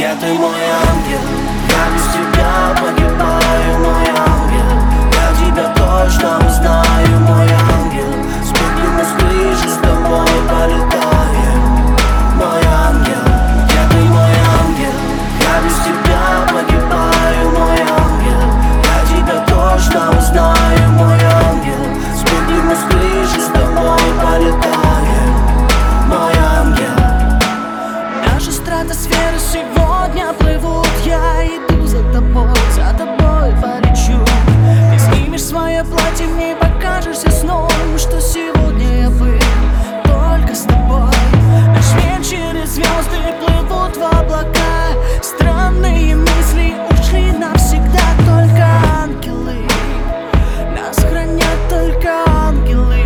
Где ты, мой ангел? Я без тебя погибаю, мой ангел. Я тебя точно узнаю, мой ангел. Спрыгнем с крыши, с тобой полетаем, мой ангел. Где ты, мой ангел? Я без тебя погибаю, мой ангел. Я тебя точно узнаю, мой ангел. Спрыгнем с крыши, с тобой полетаем, мой ангел. Наши стратосферы сегодня плывут. Я иду за тобой полечу. Ты снимешь свое платье, мне покажешься сном, что сегодня я был только с тобой. Наш мир через звезды плывут в облака. Странные мысли ушли навсегда. Только ангелы нас хранят, только ангелы.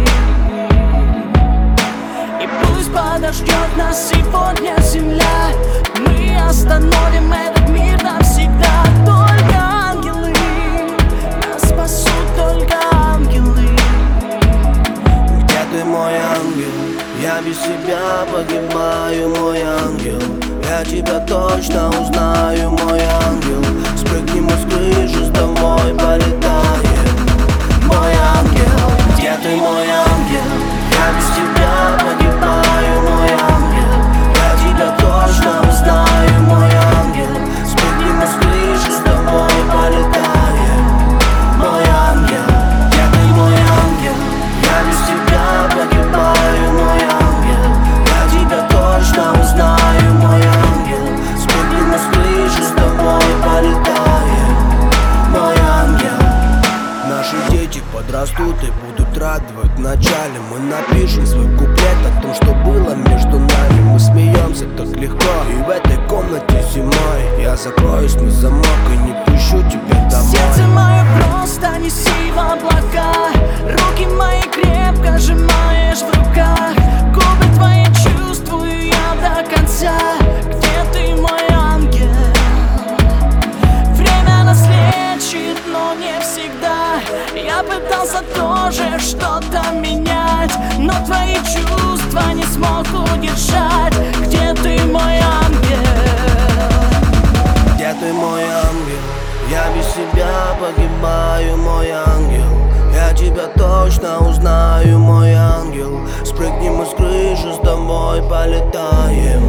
И пусть подождет нас сегодня земля, мы остановим этот мир навсегда. Только ангелы нас спасут, только ангелы. Где ты, мой ангел? Я без тебя погибаю, мой ангел. Я тебя точно узнаю, мой ангел. Спрыгнем с крыши, с тобой полетаем, мой ангел. Где ты, мой ангел? Я без тебя погибаю, мой ангел. Я тебя точно узнаю, мой ангел. Спрыгнем с крыши, с тобой полетаем, мой ангел. Где ты, мой ангел? Я без тебя погибаю, мой ангел. Я тебя точно узнаю, мой ангел. Спрыгнем с крыши, с тобой полетаем, мой ангел. Наши дети подрастут и будут радовать. Вначале мы напишем свой куплет о том, что было между нами. Мы смеемся так легко, и в этой комнате зимой я закроюсь на замок и не пущу тебя домой. Сердце мое просто неси в облака. Руки мои крепко сжимаешь в руках. Губы твои чувствую я до конца. Где ты, мой ангел? Время нас лечит, но не всегда. Я пытался тоже что-то менять, но твои чувства не смог удержать. Где ты, мой ангел? Где ты, мой ангел? Я без тебя погибаю, мой ангел. Я тебя точно узнаю, мой ангел. Спрыгнем с крыши, с тобой полетаем,